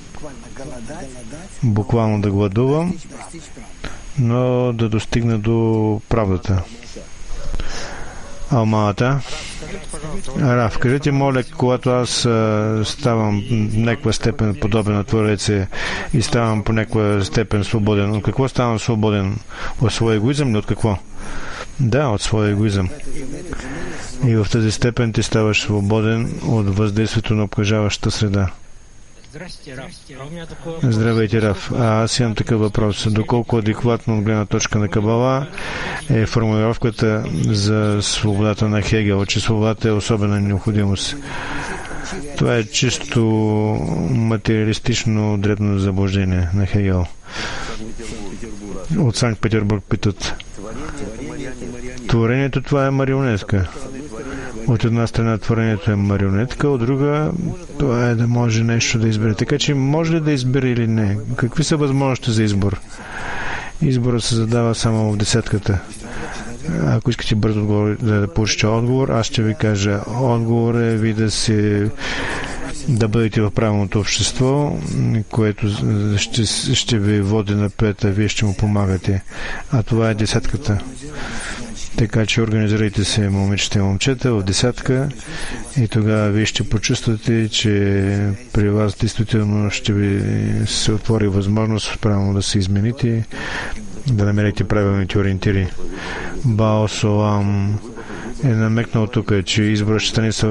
буквално да гладувам, но да достигна до правдата. Алмата. Раф, кажете, моля, когато аз а, ставам в някаква степен подобен на Твореца и ставам по някаква степен свободен, от какво ставам свободен? От своя егоизъм или от какво? Да, от своя егоизъм. И в тази степен ти ставаш свободен от въздействието на обкръжаващата среда. Здравейте, Раф. А аз имам такъв въпрос. Доколко адекватно от гледна точка на Кабала е формулировката за свободата на Хегел, че свободата е особена необходимост? Това е чисто материалистично дребно заблуждение на Хегел. От Санкт-Петербург питат. Творението това е марионетка. От една страна творението е марионетка, от друга това е да може нещо да избере. Така че може ли да избере или не? Какви са възможности за избор? Изборът се задава само в десетката. Ако искате бързо отговор, да получите отговор, аз ще ви кажа. Отговор е ви да се да бъдете в правилното общество, което ще, ще ви води напред, а вие ще му помагате. А това е десетката. Така че организирайте се, момичета и момчета, в десятка и тогава вие ще почувствате, че при вас действително ще ви се отвори възможност правилно да се измените, да намерите правилните ориентири. Бао Солам е намекнал тук, че изборът ще стане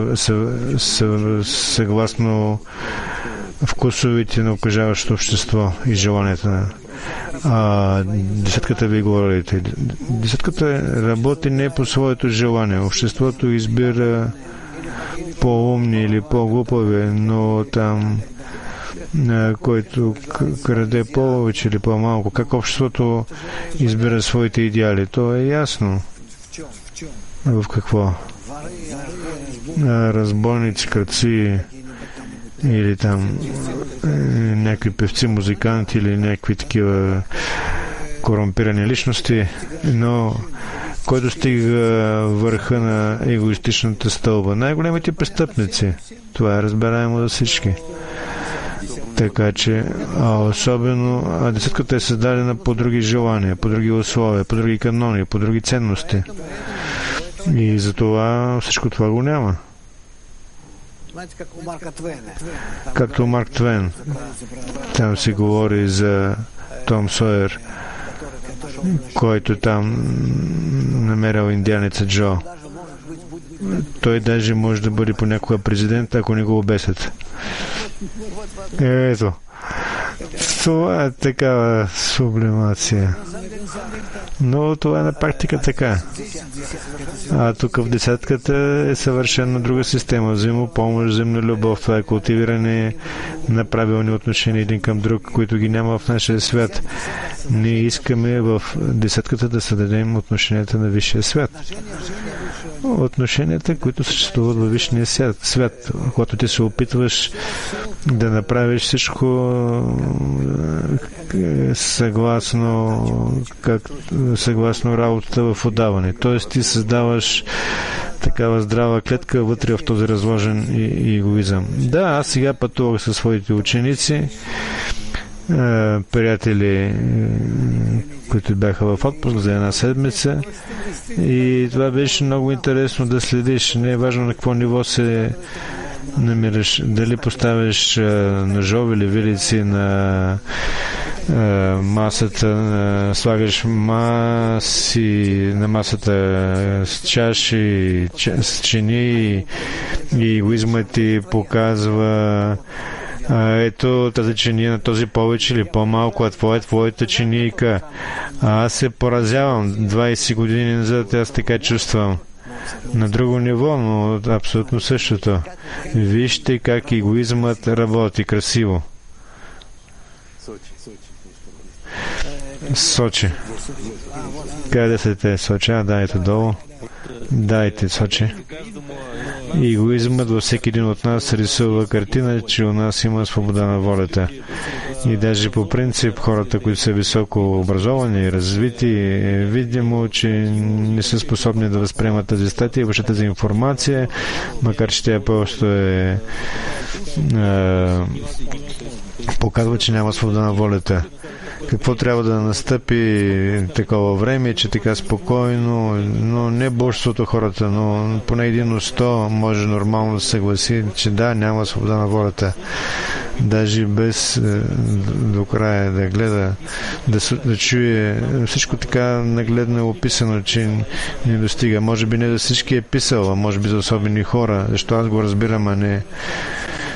съгласно вкусовите на окръжаващото общество и желанията на А, десетката ви говорите. Десетката работи не по своето желание. Обществото избира по-умни или по-глупави, но там който краде повече или по-малко. Как обществото избира своите идеали? То е ясно. В какво? Разбойници, крадци или там някакви певци, музиканти или някакви такива корумпирани личности, но който стига върха на егоистичната стълба. Най-големите престъпници. Това е разбираемо за всички. Така че, а особено, а десетката е създадена по други желания, по други условия, по други канони, по други ценности. И затова всичко това го няма. Както Марк Твен. Там се говори за Том Сойер, който там намерил индианеца Джо. Той даже може да бъде понякога президент, ако не го обесят. Ето. Това е такава сублимация. Но това е на практика така. А тук в десетката е съвършено друга система. Взаимопомощ, взаимна любов. Това е култивиране на правилни отношения един към друг, които ги няма в нашия свят. Ние искаме в десетката да създадем отношенията на висшия свят. Отношенията, които съществуват във висшия свят. Когато ти се опитваш да направиш всичко съгласно как, съгласно работата в отдаване. Тоест ти създаваш такава здрава клетка вътре в този разложен и, и егоизъм. Да, аз сега пътувах със своите ученици, приятели, които бяха в отпуск за една седмица, и това беше много интересно да следиш. Не е важно на какво ниво се намираш, дали поставяш ножове или вилици на масата, слагаш маси на масата с чаши, с чини, и егоизмът ти показва ето тази чиния на този повече или по-малко, а твоя, твоята чинийка. А аз се поразявам. двайсет години назад аз така чувствам. На друго ниво, но абсолютно същото. Вижте как егоизмът работи красиво. Сочи. Къде са те? Сочи? А, дайте долу. Дайте Сочи. Егоизмът във всеки един от нас рисува картина, че у нас има свобода на волята. И даже по принцип хората, които са високо образовани и развити, е видимо, че не са способни да възприемат тази статия, въобще тази информация, макар че тя просто е, е показва, че няма свобода на волята. Какво трябва да настъпи такова време, че така спокойно, но не божеството хората, но поне един от сто може нормално да се съгласи, че да, няма свобода на волята. Даже без до края да гледа, да, да чуе всичко така нагледно е описано, че не достига. Може би не за всички е писал, а може би за особени хора, защото аз го разбирам, а не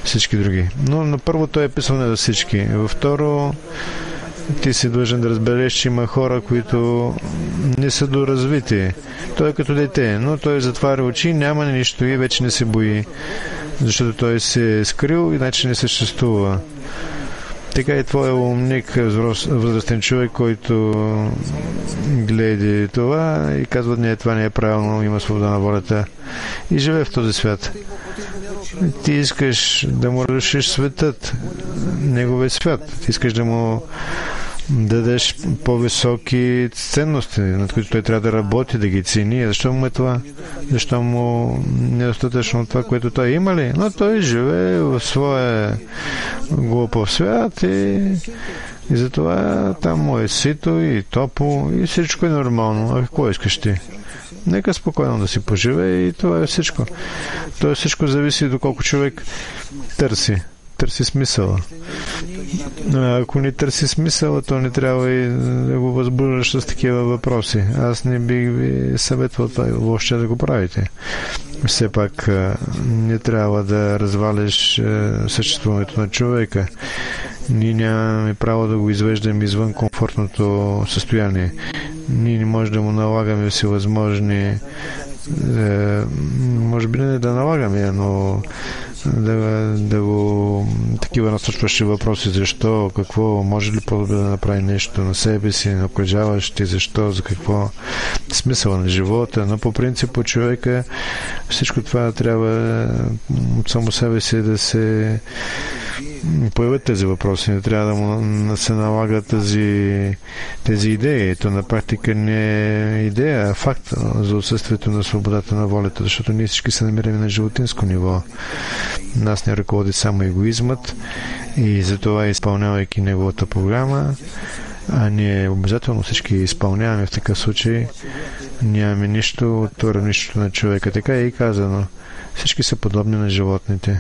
всички други. Но на първо той е писал не за всички. Във второ, ти си длъжен да разбереш, че има хора, които не са доразвити. Той е като дете, но той затваря очи, няма нищо и вече не се бои, защото той се е скрил, иначе не съществува. Така и твой умник, възрастен човек, който гледа това и казва, не, това не е правилно, има свобода на волята и живее в този свят. Ти искаш да му разрушиш светът, неговия свят. Ти искаш да му дадеш по-високи ценности, над които той трябва да работи, да ги цени. Защо му е това? Защо му недостатъчно това, което той има ли? Но той живее в своя глупав свят и, и затова там му е сито и топло и всичко е нормално. А какво искаш ти? Нека спокойно да си поживее и това е всичко. Това всичко зависи доколко човек търси. Търси смисъла. Ако не търси смисъла, то не трябва и да го възбуждаш с такива въпроси. Аз не бих ви съветвал това въобще да го правите. Все пак не трябва да развалиш съществуването на човека. Ние нямаме право да го извеждаме извън комфортното състояние. Ние не можем да му налагаме всевъзможни, може би не да налагаме, но да, да го такива насочващи въпроси, защо, какво, може ли по-добре да направи нещо на себе си, на окръжаващи, защо, за какво, смисъл на живота, но по принцип човека всичко това трябва от само себе си да се появят тези въпроси, не трябва да му се налагат тези, тези идеи. То на практика не е идея, а факт за отсъствието на свободата на волята, защото ние всички се намираме на животинско ниво. Нас не ръководи само егоизмът и затова, изпълнявайки неговата програма, а ние обязателно всички изпълняваме в такъв случай, нямаме нищо от това равнището на човека. Така е и казано. Всички са подобни на животните.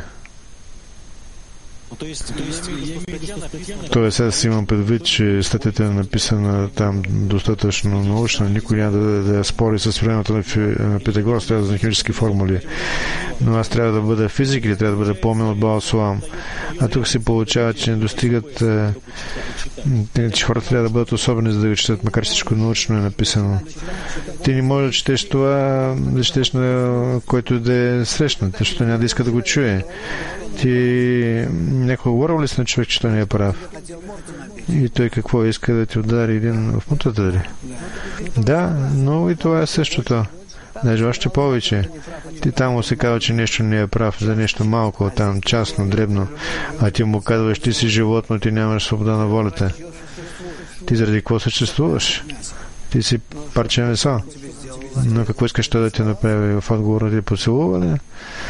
Тоест, аз имам предвид, че статията е написана там достатъчно научна, никой няма да, да спори с времето на, на Питагор, трябва да за химически формули. Но аз трябва да бъда физик или трябва да бъда по-умен от Баал Солам. А тук се получава, че не достигат, че хората трябва да бъдат особени, за да го четат, макар че всичко научно е написано. Ти не можеш да четеш това, да четеш на който да е срещнат, защото няма да иска да го чуе. Ти някой говорил ли си на човек, че той не е прав? И той какво иска да ти удари един в мутата ли? Да, но и това е същото. Даже още повече. Ти там му се казва, че нещо не е прав за нещо малко, там частно, дребно, а ти му казваш, ти си животно, ти нямаш свобода на волята. Ти заради какво съществуваш? Ти си парче месо. Но какво искаш той да ти направи в отговор да ти поцелува ли?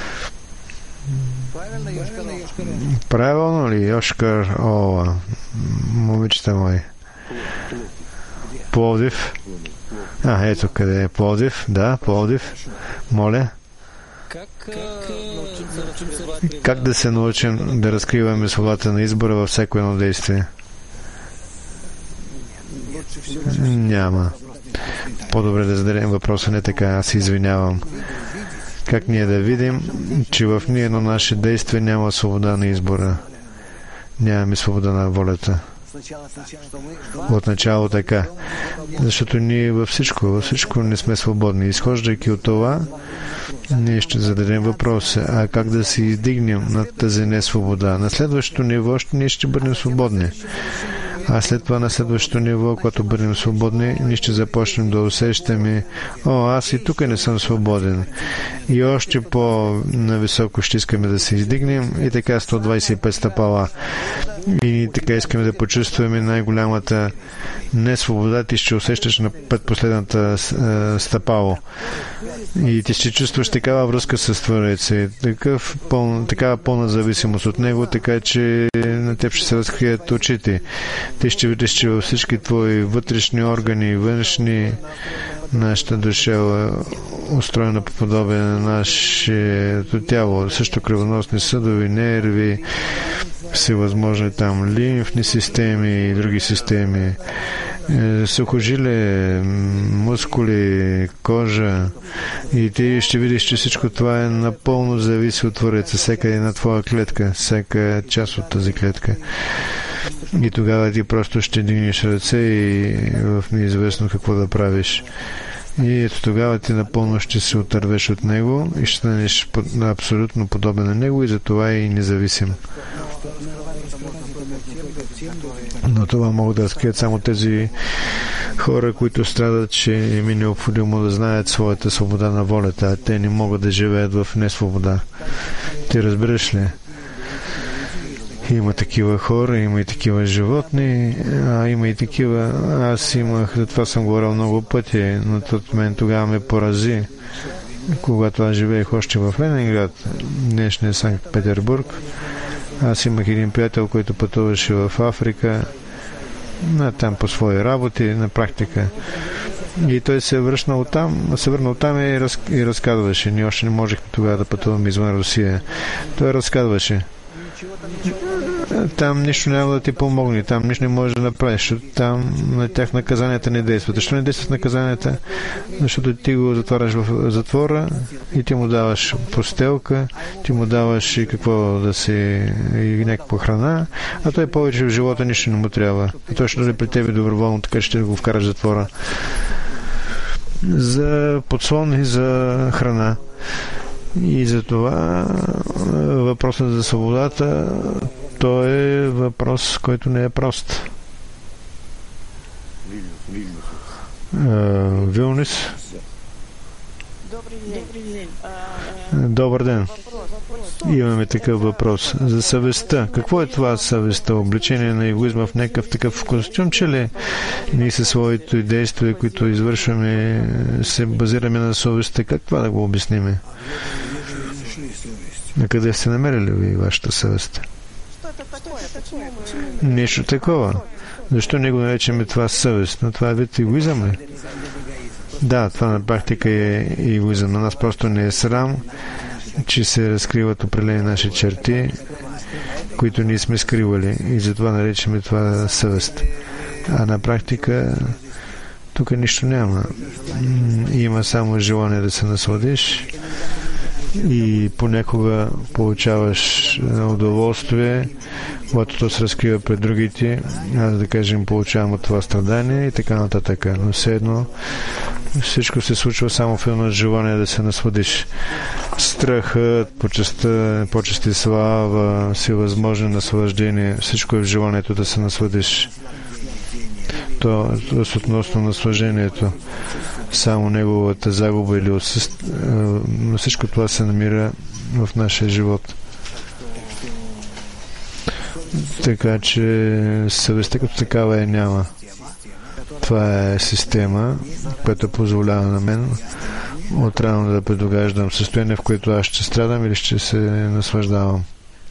Правилно ли, Йошкар Ова, момичета мои? Пловдив. А, ето къде е Пловдив. Да, Пловдив. Моля. Как да се научим да разкриваме свободата на избора във всяко едно действие? Няма. По-добре да зададем въпроса не така, аз се извинявам. Как ние да видим, че в ние едно наше действие няма свобода на избора? Нямаме свобода на волята. Отначало така. Защото ние във всичко, във всичко не сме свободни. Изхождайки от това, ние ще зададем въпроса, а как да се издигнем над тази несвобода? На следващото ниво ние ще бъдем свободни. А след това на следващото ниво, когато бъдем свободни, ние ще започнем да усещаме, о, аз и тук не съм свободен. И още по-нависоко ще искаме да се издигнем и така сто двадесет и пет стъпала. И така искаме да почувстваме най-голямата несвобода. Ти ще усещаш на предпоследната стъпало. И ти ще чувстваш такава връзка с Твореца, такъв пъл, такава пълна зависимост от Него, така че на теб ще се разкрият очите. Ти ще видиш, че във всички твои вътрешни органи и външни, нашата душа е устроена по подобие на нашето тяло, също кръвоносни съдови, нерви, всевъзможни там лимфни системи и други системи, сухожилие, мускули, кожа, и ти ще видиш, че всичко това е напълно зависи от Твореца, всяка една твоя клетка, всяка част от тази клетка. И тогава ти просто ще дигнеш ръце и в неизвестно какво да правиш. И ето тогава ти напълно ще се отървеш от него и ще станеш абсолютно подобен на него, и затова и независим. Но това могат да разкрият само тези хора, които страдат, че им е необходимо да знаят своята свобода на волята, а те не могат да живеят в несвобода. Ти разбираш ли? Има такива хора, има и такива животни, а има и такива... Аз имах, за това съм говорил много пъти, но от мен тогава ме порази, когато аз живеех още в Ленинград, днешния Санкт-Петербург. Аз имах един приятел, който пътуваше в Африка, там по свои работи, на практика. И той се е връщал там, се върнал там и, раз, и разказваше. Ние още не можехме тогава да пътуваме извън Русия. Той разказваше. Там нищо няма да ти помогне, там нищо не можеш да направиш, там на тях наказанията не действат. Защо не действат наказанията? Защото ти го затваряш в затвора и ти му даваш постелка, ти му даваш и какво да си, и някаква храна, а той повече в живота нищо не му трябва. А той ще дойде при тебе доброволно, така ще го вкараш в затвора. За подслон и за храна. И за това въпросът за свободата, то е въпрос, който не е прост. Вилнюс. Добър ден. Имаме такъв въпрос. За съвестта. Какво е това съвестта? Обличение на егоизма в някакъв такъв костюм, че ли ние със своите действия, които извършваме, се базираме на съвестта? Как това да го обясниме? На къде сте намерили ви вашата съвест? Нещо такова. Защо не го наречем това съвест? Но това е вид егоизъм ли? Да, това на практика е егоизъм. На нас просто не е срам, че се разкриват определени наши черти, които ние сме скривали, и затова наречем това съвест. А на практика тук нищо няма. Има само желание да се насладиш и понякога получаваш удоволствие, когато то се разкрива пред другите. Аз, да кажем, получавам от това страдание и така нататък. Но все едно всичко се случва само в едно желание да се насладиш. Страхът, почестта, почест и слава, всевъзможно наслаждение, всичко е в желанието да се насладиш. То е относно наслаждението. Само неговата загуба или отсъствие, всичко това се намира в нашия живот. Така че съвестта като такава е няма. Това е система, която позволява на мен отрано да предугаждам състояние, в което аз ще страдам или ще се наслаждавам.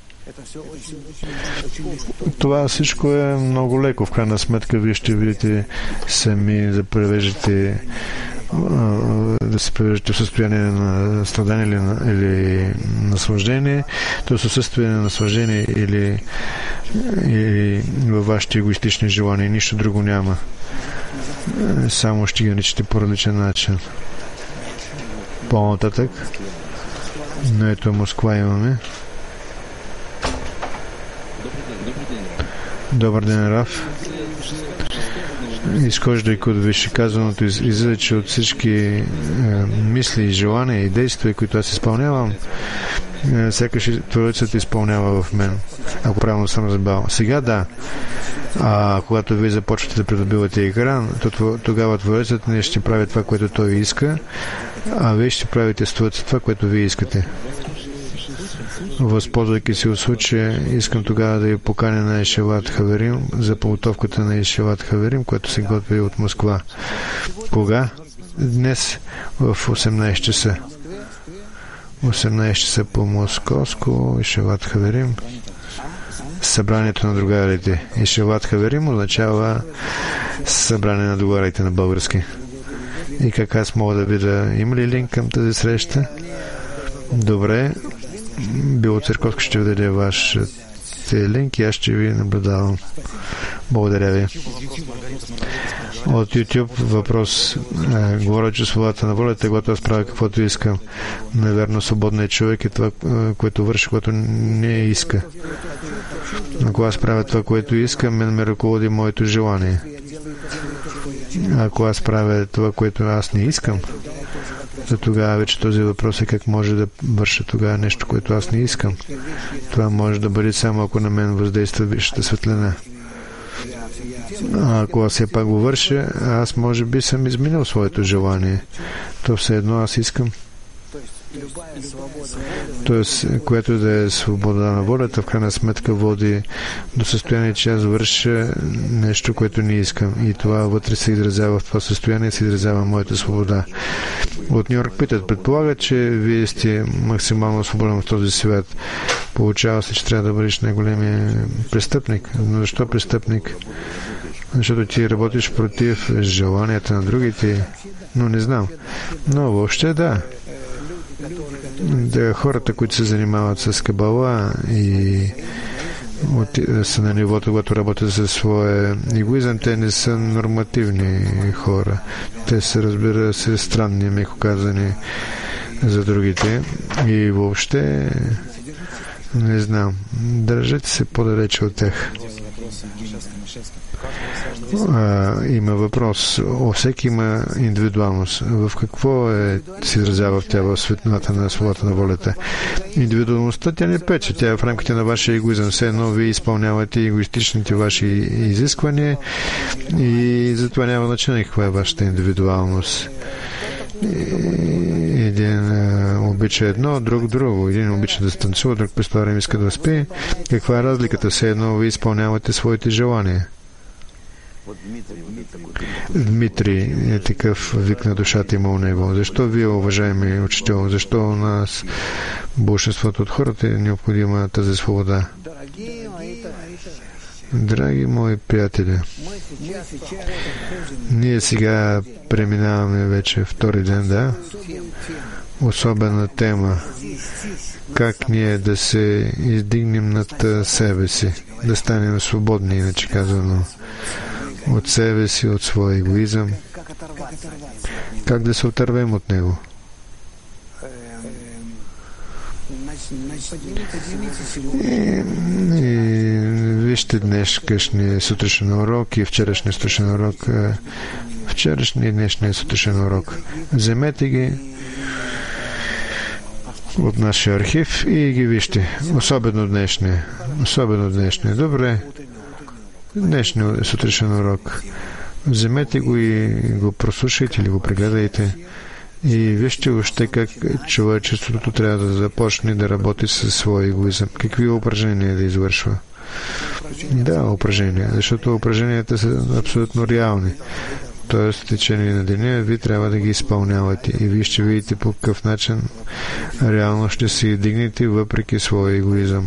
Това всичко е много леко. В крайна сметка вие ще видите сами да превеждате да се превеждате в състояние на страдание или, на, или наслаждение, т.е. състояние на наслаждение или, или във вашите егоистични желания. Нищо друго няма. Само ще ги наричате по различен начин. По-нататък. Но ето Москва имаме. Добър ден, Раф. Изхождайки от висшеказаното, излиза, че от всички е, мисли, желания и действия, които аз изпълнявам, е, сякаш Творецът изпълнява в мен, ако правилно съм разбрал. Сега да, а когато вие започвате да придобивате екран, то тогава Творецът не ще прави това, което той иска, а вие ще правите с Творецът това, което вие искате. Възползвайки се от случая, искам тогава да ви поканя на Ешеват Хаверим за подготовката на Ешеват Хаверим, което се готви от Москва. Кога? Днес в осемнайсет часа. осемнайсет часа по московско, Ешеват Хаверим. Събранието на другарите. Ешеват Хаверим означава събрание на другарите на български. И как аз мога да видя, има ли линк към тази среща? Добре. Било Църковски ще ви даде вашият тези линки, аз ще ви наблюдавам. Благодаря ви. От YouTube въпрос. Е, говоря, че свободата на волята, когато аз правя каквото искам. Наверно, свободният човек е това, което върши, което не иска. Ако аз правя това, което искам, мен ме ръководи моето желание. Ако аз правя това, което аз не искам, за тогава вече този въпрос е как може да върша тогава нещо, което аз не искам. Това може да бъде само ако на мен въздейства висшата светлина. А ако аз все пак го върша, аз може би съм изменил своето желание. То все едно аз искам. Тоест, което да е свобода на волята, в крайна сметка води до състояние, че аз върша нещо, което не искам. И това вътре се изразява в това състояние, се изразява моята свобода. От Нью Йорк питат, предполага, че вие сте максимално свободен в този свят. Получава се, че трябва да бъдеш най-големия престъпник. Но защо престъпник? Защото ти работиш против желанията на другите. Но не знам. Но въобще да. Да, хората, които се занимават с кабала и от, са на нивото, когато работят със своя егоизъм, те не са нормативни хора. Те са, разбира се, странни, меко казани за другите. И въобще не знам. Държете се по-далече от тях. А, има въпрос. О, всеки има индивидуалност. В какво е, се изразява в тя в светлината на свободата на волята? Индивидуалността тя не пече. Тя е в рамките на вашия егоизъм. Все едно вие изпълнявате егоистичните ваши изисквания и затова няма значение каква е вашата индивидуалност. Един а, обича едно, друг друго. Един обича да станцува, друг през това време иска да спи. Каква е разликата? Все едно ви изпълнявате своите желания. Дмитрий е такъв вик на душата има у него. Защо вие, уважаеми учител, защо у нас большинството от хората е необходима тази свобода? Драги мои приятели, ние сега преминаваме вече втори ден, да? Особена тема. Как ние да се издигнем над себе си, да станем свободни, иначе казано, от себе си, от своя егоизъм. Как да се отървем от него? И, и вижте днешния сутрешен урок и вчерашния сутрешен урок. Вчерашния и днешния сутрешен урок. Вземете ги от нашия архив и ги вижте. Особено днешния. Особено днешния. Добре. Днешния сутрешен урок. Вземете го и го прослушайте или го прегледайте. И вижте още как човечеството трябва да започне да работи със своя егоизъм. Какви упражнения да извършва? Да, упражнения. Защото упражненията са абсолютно реални. Тоест, в течение на деня ви трябва да ги изпълнявате. И вие ще видите по какъв начин реално ще се издигнете въпреки своя егоизъм.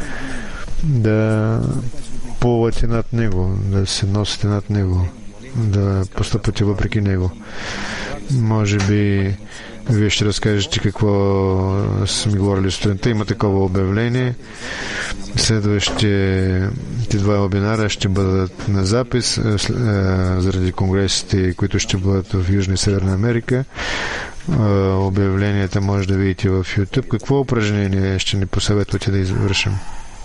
Да плувате над него, да се носите над него, да постъпвате въпреки него. Може би вие ще разкажете какво сме говорили сутринта. Има такова обявление. Следващите два вебинара ще бъдат на запис заради конгресите, които ще бъдат в Южна и Северна Америка. Обявленията може да видите в YouTube. Какво упражнение ще ни посъветвате да извършим?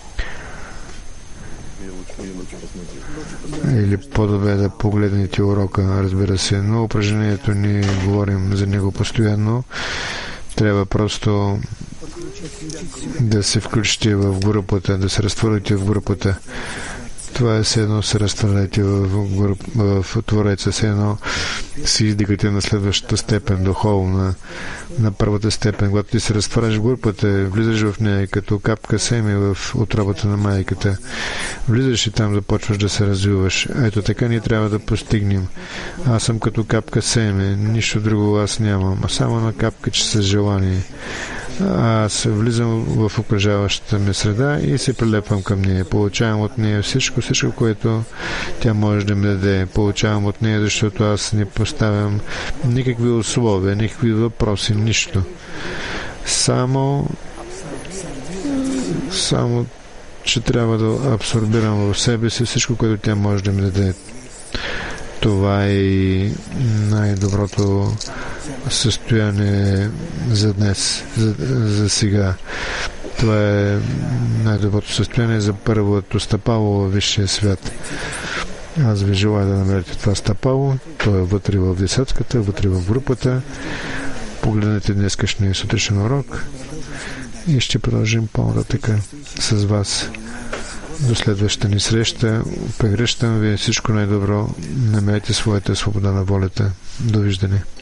Или по-добре да погледнете урока, разбира се. Но упражнението ни говорим за него постоянно. Трябва просто да се включите в групата, да се разтворите в групата. Това е все едно се разтворите в, груп, в Твореца, все едно си издигате на следващата степен, духовна, на първата степен. Когато ти се разтваряш в групата, влизаш в нея като капка семе в отробата на майката. Влизаш и там започваш да се развиваш. Ето така ние трябва да постигнем. Аз съм като капка семе, нищо друго аз нямам, а само на капка, че с желание. Аз влизам в окружаващата ми среда и се прилепвам към нея. Получавам от нея всичко, всичко, което тя може да ми даде. Получавам от нея, защото аз не поставям никакви условия, никакви въпроси, нищо. Само само че трябва да абсорбирам в себе си всичко, което тя може да ми даде. Това е и най-доброто състояние за днес, за, за сега. Това е най-доброто състояние за първото стъпало във висшия свят. Аз ви желая да намерите това стъпало. То е вътре в десятката, вътре в групата. Погледнете днескашния сутрешен урок и ще продължим по-нататък с вас. До следващата ни среща. Прегръщам ви всичко най-добро. Намерете своята свобода на волята. Довиждане.